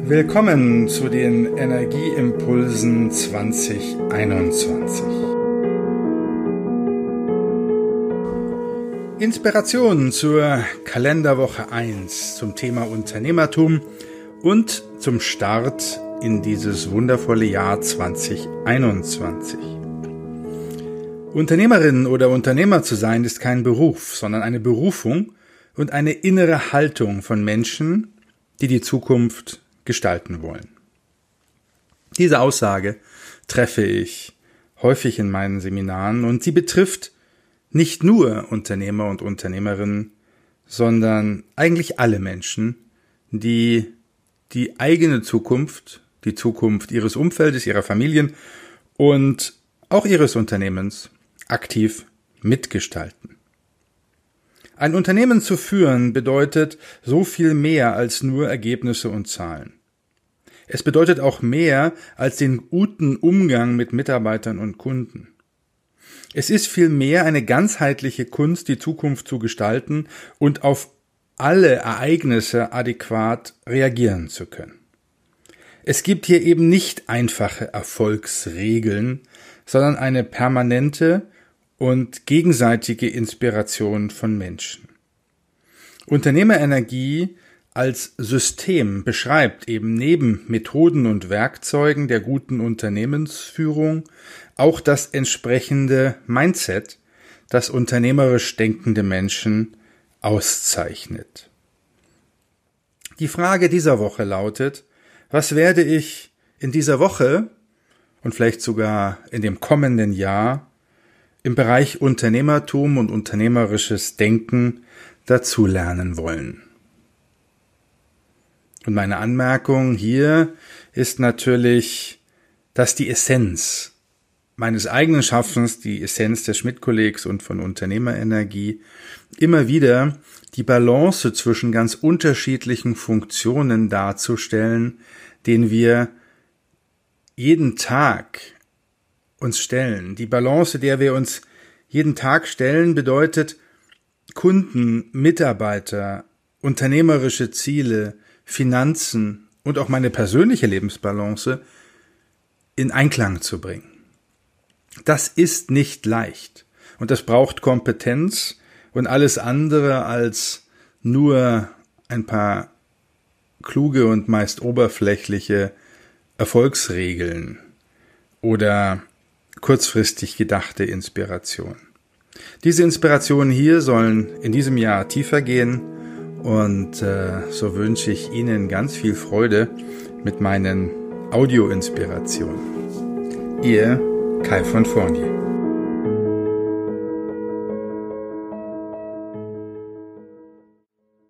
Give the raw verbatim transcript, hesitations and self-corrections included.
Willkommen zu den Energieimpulsen zwanzig einundzwanzig. Inspiration zur Kalenderwoche eins zum Thema Unternehmertum und zum Start in dieses wundervolle Jahr zwanzig einundzwanzig. Unternehmerin oder Unternehmer zu sein ist kein Beruf, sondern eine Berufung und eine innere Haltung von Menschen, die die Zukunft gestalten wollen. Diese Aussage treffe ich häufig in meinen Seminaren und sie betrifft nicht nur Unternehmer und Unternehmerinnen, sondern eigentlich alle Menschen, die die eigene Zukunft, die Zukunft ihres Umfeldes, ihrer Familien und auch ihres Unternehmens aktiv mitgestalten. Ein Unternehmen zu führen bedeutet so viel mehr als nur Ergebnisse und Zahlen. Es bedeutet auch mehr als den guten Umgang mit Mitarbeitern und Kunden. Es ist vielmehr eine ganzheitliche Kunst, die Zukunft zu gestalten und auf alle Ereignisse adäquat reagieren zu können. Es gibt hier eben nicht einfache Erfolgsregeln, sondern eine permanente und gegenseitige Inspiration von Menschen. Unternehmerenergie als System beschreibt eben neben Methoden und Werkzeugen der guten Unternehmensführung auch das entsprechende Mindset, das unternehmerisch denkende Menschen auszeichnet. Die Frage dieser Woche lautet: Was werde ich in dieser Woche und vielleicht sogar in dem kommenden Jahr im Bereich Unternehmertum und unternehmerisches Denken dazulernen wollen? Und meine Anmerkung hier ist natürlich, dass die Essenz meines eigenen Schaffens, die Essenz des Schmidt-Kollegs und von Unternehmerenergie, immer wieder die Balance zwischen ganz unterschiedlichen Funktionen darzustellen, denen wir jeden Tag uns stellen. Die Balance, der wir uns jeden Tag stellen, bedeutet Kunden, Mitarbeiter, unternehmerische Ziele, Finanzen und auch meine persönliche Lebensbalance in Einklang zu bringen. Das ist nicht leicht und das braucht Kompetenz und alles andere als nur ein paar kluge und meist oberflächliche Erfolgsregeln oder kurzfristig gedachte Inspiration. Diese Inspirationen hier sollen in diesem Jahr tiefer gehen und äh, so wünsche ich Ihnen ganz viel Freude mit meinen Audio-Inspirationen. Ihr Kai von Fournier.